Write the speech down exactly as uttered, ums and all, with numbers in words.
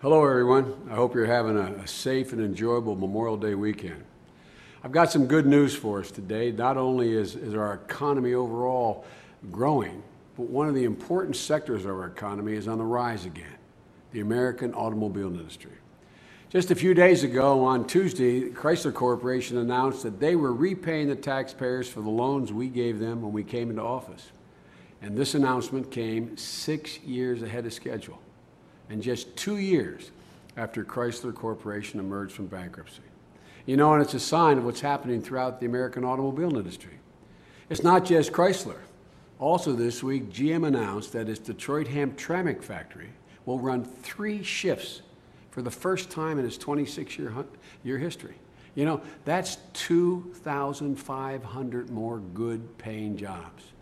Hello, everyone. I hope you're having a, a safe and enjoyable Memorial Day weekend. I've got some good news for us today. Not only is, is our economy overall growing, but one of the important sectors of our economy is on the rise again, the American automobile industry. Just a few days ago, on Tuesday, Chrysler Corporation announced that they were repaying the taxpayers for the loans we gave them when we came into office. And this announcement came six years ahead of schedule, and just two years after Chrysler Corporation emerged from bankruptcy. You know, and it's a sign of what's happening throughout the American automobile industry. It's not just Chrysler. Also this week, G M announced that its Detroit Hamtramck factory will run three shifts for the first time in its twenty-six year, year history. You know, that's two thousand five hundred more good paying jobs.